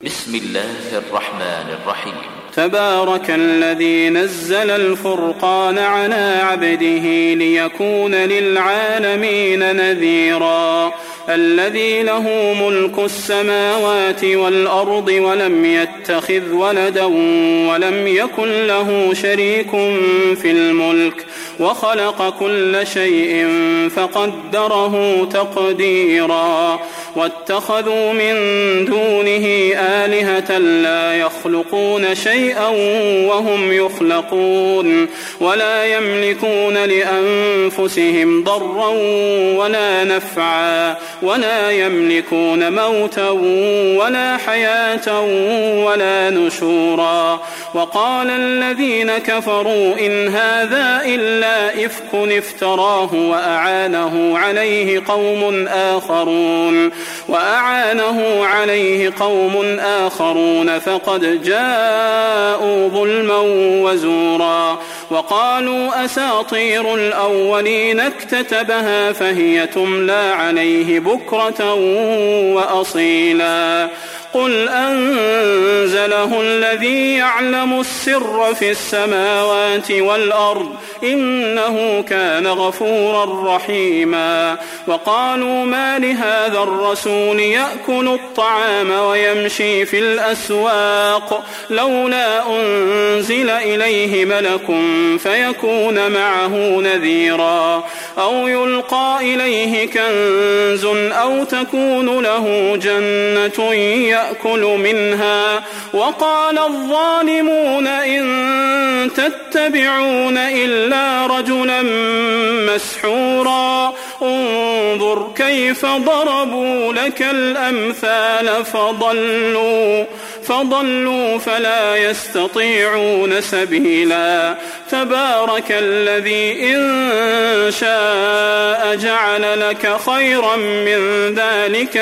بسم الله الرحمن الرحيم. تبارك الذي نزل الفرقان على عبده ليكون للعالمين نذيرا. الذي له ملك السماوات والأرض ولم يتخذ ولدا ولم يكن له شريك في الملك وخلق كل شيء فقدره تقديرا. واتخذوا من دونه آلهة لا يخلقون شيئا وهم يخلقون ولا يملكون لأنفسهم ضرا ولا نفعا ولا يملكون موتا ولا حياة ولا نشورا. وقال الذين كفروا إن هذا إلا إفك افتراه وأعانه عليه قوم آخرون فقد جاءوا ظلما وزورا. وقالوا أساطير الأولين اكتتبها فهي تملى عليه بكرة وأصيلا. قل أنزله الذي يعلم السر في السماوات والأرض إنه كان غفورا رحيما. وقالوا ما لهذا الرسول يأكل الطعام ويمشي في الأسواق لولا أنزل إليه ملك فيكون معه نذيرا أو يلقى إليه كنز أو تكون له جنة يأكل منها. وقال الظالمون إن تتبعون إلا رجلا مسحورا. انظر كيف ضربوا لك الأمثال فضلوا فلا يستطيعون سبيلا. تبارك الذي إن شاء جعل لك خيرا من ذلك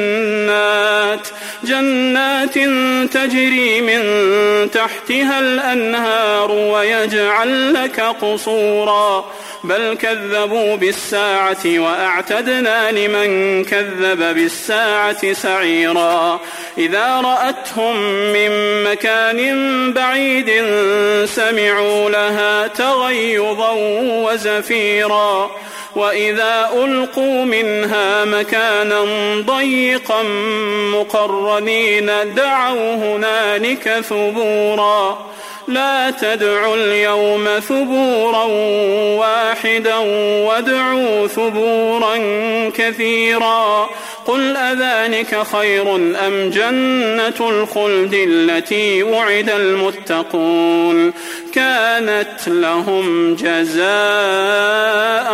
جنات تجري من تحتها الأنهار ويجعل لك قصورا بل كذبوا بالساعة وأعتدنا لمن كذب بالساعة سعيرا. إذا رأتهم من مكان بعيد سمعوا لها تغيظا وزفيرا. وإذا ألقوا منها مكانا ضيقا مقرنين دعوا هنالك ثبورا. لا تدعوا اليوم ثبورا واحدا وادعوا ثبورا كثيرا. قل أذلك خير أم جنة الخلد التي وعد المتقون كانت لهم جزاء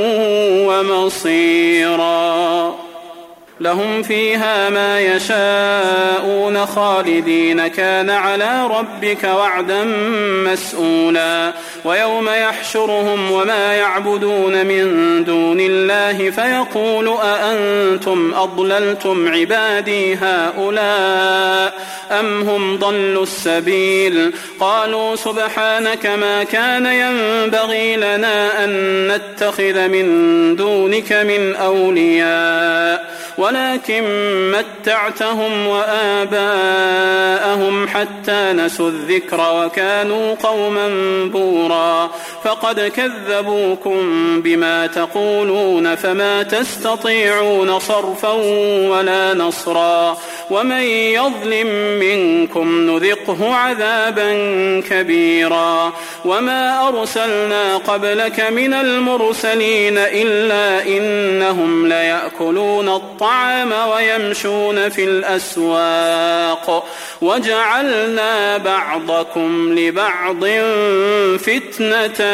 ومصيرا. لهم فيها ما يشاءون خالدين كان على ربك وعدا مسئولا. ويوم يحشرهم وما يعبدون من دون الله فيقول أأنتم أضللتم عبادي هؤلاء أم هم ضلوا السبيل. قالوا سبحانك ما كان ينبغي لنا أن نتخذ من دونك من أولياء ولكن متعتهم وآباءهم حتى نسوا الذكر وكانوا قوما بورا. فقد كذبوكم بما تقولون فما تستطيعون صرفا ولا نصرا. ومن يظلم منكم نذقه عذابا كبيرا. وما أرسلنا قبلك من المرسلين إلا إنهم ليأكلون الطعام ويمشون في الأسواق وجعلنا بعضكم لبعض فتنة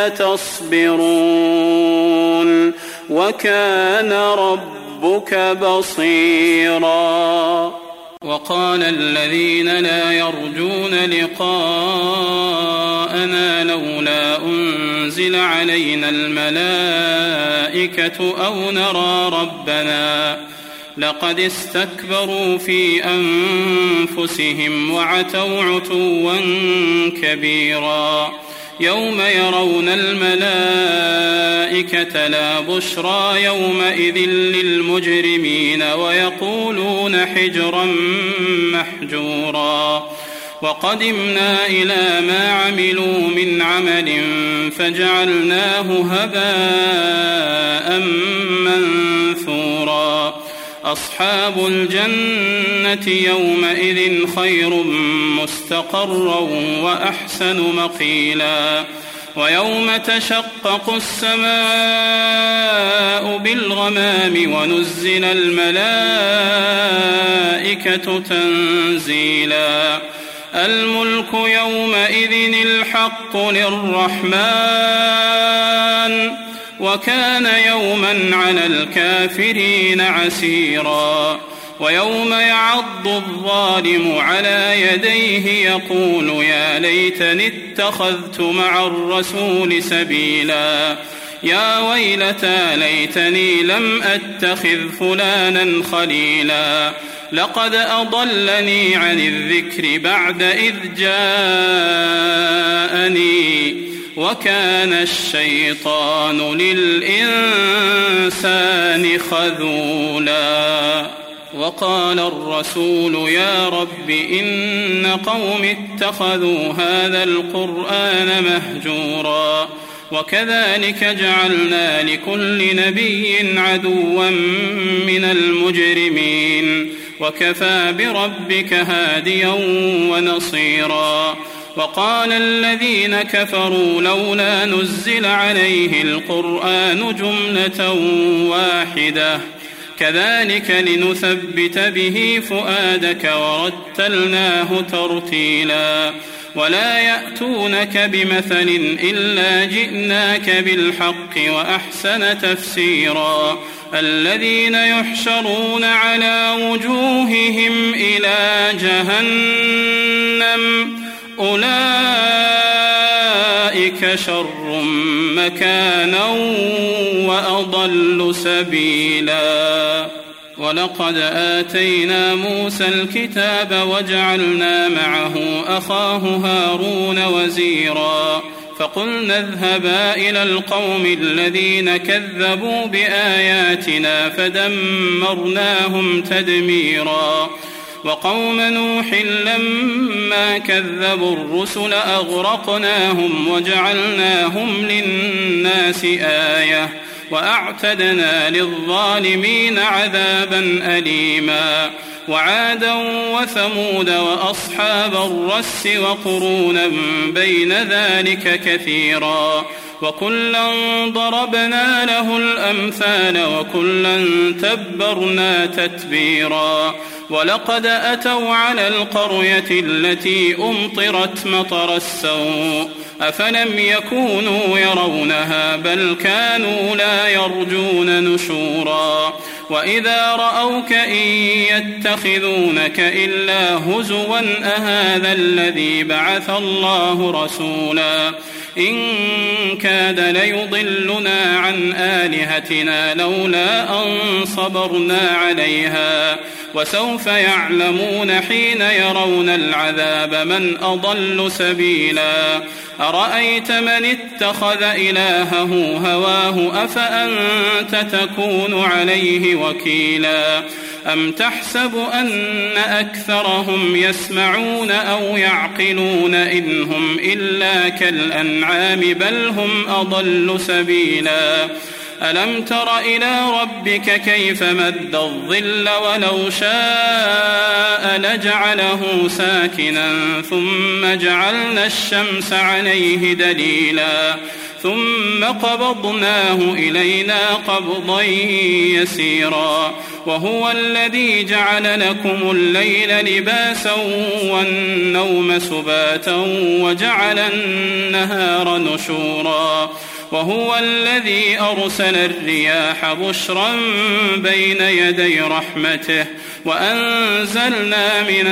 أتصبرون وكان ربك بصيرا. وقال الذين لا يرجون لقاءنا لولا أنزل علينا الملائكة أو نرى ربنا لقد استكبروا في أنفسهم وعتوا عتوا كبيرا. يوم يرون الملائكة لا بشرى يومئذ للمجرمين ويقولون حجرا محجورا وقدمنا إلى ما عملوا من عمل فجعلناه هباء منثورا أصحاب الجنة يومئذ خير مستقرا وأحسن مقيلا ويوم تشقق السماء بالغمام ونزل الملائكة تنزيلا الملك يومئذ الحق للرحمن وكان يوما على الكافرين عسيرا ويوم يعض الظالم على يديه يقول يا ليتني اتخذت مع الرسول سبيلا يا ويلتى ليتني لم أتخذ فلانا خليلا لقد أضلني عن الذكر بعد إذ جاءني وكان الشيطان للإنسان خذولا وقال الرسول يا رب إن قوم اتخذوا هذا القرآن مهجورا وكذلك جعلنا لكل نبي عدوا من المجرمين وكفى بربك هاديا ونصيرا وقال الذين كفروا لولا نزل عليه القرآن جملة واحدة كذلك لنثبت به فؤادك ورتلناه ترتيلا ولا يأتونك بمثل إلا جئناك بالحق وأحسن تفسيرا الذين يحشرون على وجوههم إلى جهنم أولئك شر مكانا وأضل سبيلا ولقد آتينا موسى الكتاب وجعلنا معه أخاه هارون وزيرا فقلنا اذهبا إلى القوم الذين كذبوا بآياتنا فدمرناهم تدميرا وقوم نوح لما كذبوا الرسل أغرقناهم وجعلناهم للناس آية وأعتدنا للظالمين عذابا أليما وعادا وثمود وأصحاب الرس وقرونا بين ذلك كثيرا وكلا ضربنا له الأمثال وكلا تبرنا تتبيرا ولقد أتوا على القرية التي أمطرت مطر السوء أفلم يكونوا يرونها بل كانوا لا يرجون نشورا وإذا رأوك إن يتخذونك إلا هزوا أهذا الذي بعث الله رسولا إن كاد ليضلنا عن آلهتنا لولا أن صبرنا عليها وسوف يعلمون حين يرون العذاب من أضل سبيلا أرأيت من اتخذ إلهه هواه أفأنت تكون عليه وكيلا أم تحسب أن أكثرهم يسمعون أو يعقلون إن هم إلا كالأنعام بل هم أضل سبيلا ألم تر إلى ربك كيف مد الظل ولو شاء لجعله ساكنا ثم جعلنا الشمس عليه دليلا ثم قبضناه إلينا قبضا يسيرا وهو الذي جعل لكم الليل لباسا والنوم سباتا وجعل النهار نشورا وهو الذي أرسل الرياح بشرا بين يدي رحمته وأنزلنا من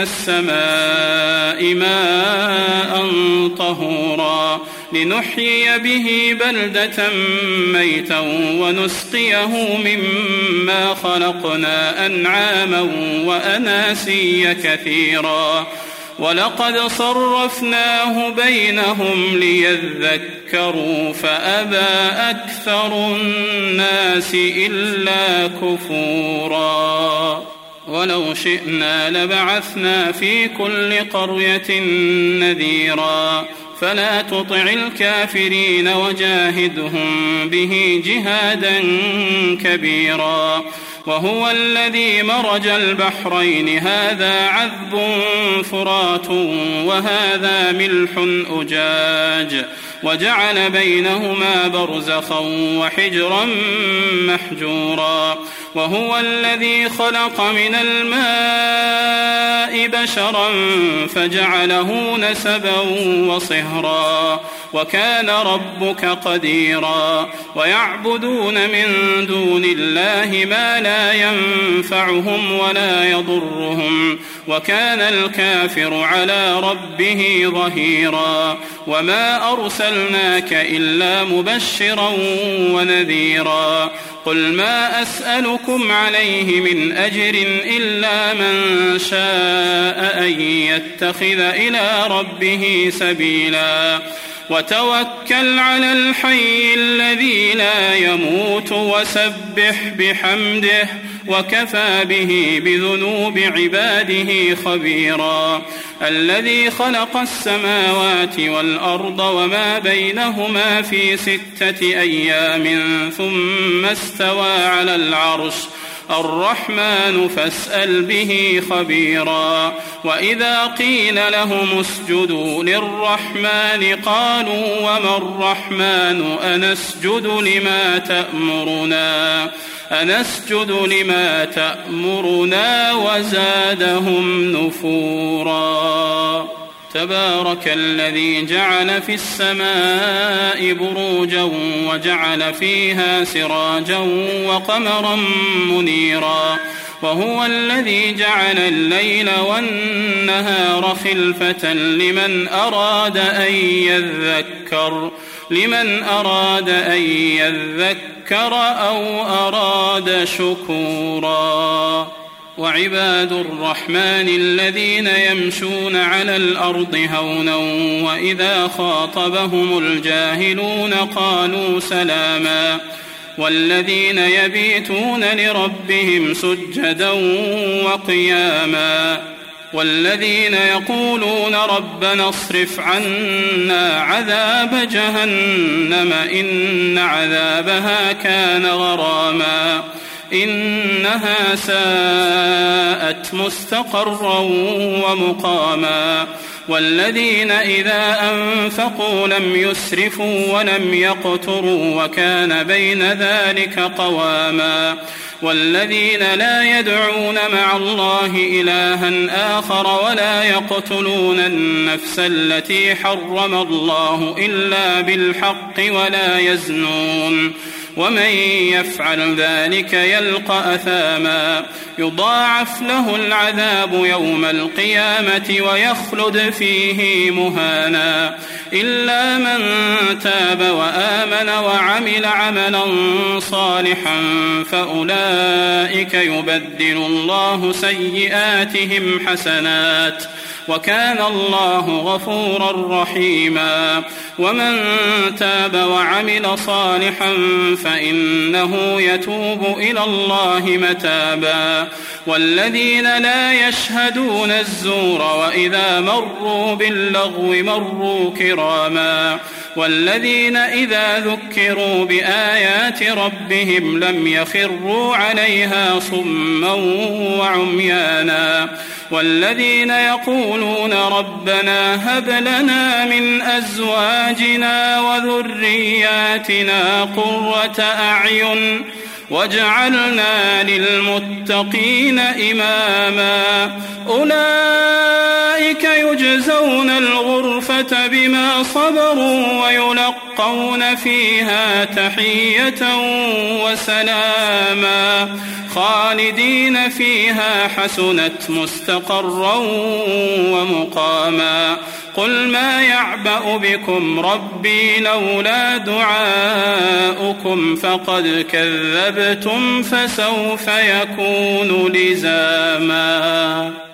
السماء ماء طهورا لنحيي به بلدة ميتا ونسقيه مما خلقنا أنعاما وأناسيا كثيرا ولقد صرفناه بينهم ليذكروا فأبى أكثر الناس إلا كفورا ولو شئنا لبعثنا في كل قرية نذيرا فلا تطع الكافرين وجاهدهم به جهادا كبيرا وهو الذي مرج البحرين هذا عذب فرات وهذا ملح أجاج وجعل بينهما برزخا وحجرا محجورا وهو الذي خلق من الماء بشرا فجعله نسبا وصهرا وكان ربك قديرا ويعبدون من دون الله ما لا ينفعهم ولا يضرهم وكان الكافر على ربه ظهيرا وما أرسلناك إلا مبشرا ونذيرا قل ما أسألكم عليه من أجر إلا من شاء أن يتخذ إلى ربه سبيلا وتوكل على الحي الذي لا يموت وسبح بحمده وكفى به بذنوب عباده خبيرا الذي خلق السماوات والأرض وما بينهما في 6 أيام ثم استوى على العرش الرحمن فاسأل به خبيرا وإذا قيل لهم اسجدوا للرحمن قالوا وما الرحمن أنسجد لما تأمرنا وزادهم نفورا تبارك الذي جعل في السماء بروجا وجعل فيها سراجا وقمرا منيرا وهو الذي جعل الليل والنهار خلفة لمن أراد أن يذكر أو أراد شكورا وعباد الرحمن الذين يمشون على الأرض هونا وإذا خاطبهم الجاهلون قالوا سلاما والذين يبيتون لربهم سجدا وقياما والذين يقولون ربنا اصرف عنا عذاب جهنم إن عذابها كان غراما إنها ساءت مستقرا ومقاما والذين إذا أنفقوا لم يسرفوا ولم يقتروا وكان بين ذلك قواما والذين لا يدعون مع الله إلها آخر ولا يقتلون النفس التي حرم الله إلا بالحق ولا يزنون ومن يفعل ذلك يلقى أثاما يضاعف له العذاب يوم القيامة ويخلد فيه مهانا إلا من تاب وآمن وعمل عملا صالحا فأولئك يبدل الله سيئاتهم حسنات وكان الله غفورا رحيما ومن تاب وعمل صالحا فإنه يتوب إلى الله متابا والذين لا يشهدون الزور وإذا مروا باللغو مروا كراما والذين إذا ذكروا بآيات ربهم لم يخروا عليها صما وعميانا والذين يقولون ربنا هب لنا من أزواجنا وذرياتنا قرة أعين واجعلنا للمتقين إماما أولئك يجزون الغرفة بما صبروا ويلقون فيها تحية وسلاما خالدين فيها حسنت مستقرا ومقاما قل ما يعبأ بكم ربي لولا دعاؤكم فقد كذبتم فسوف يكون لزاما.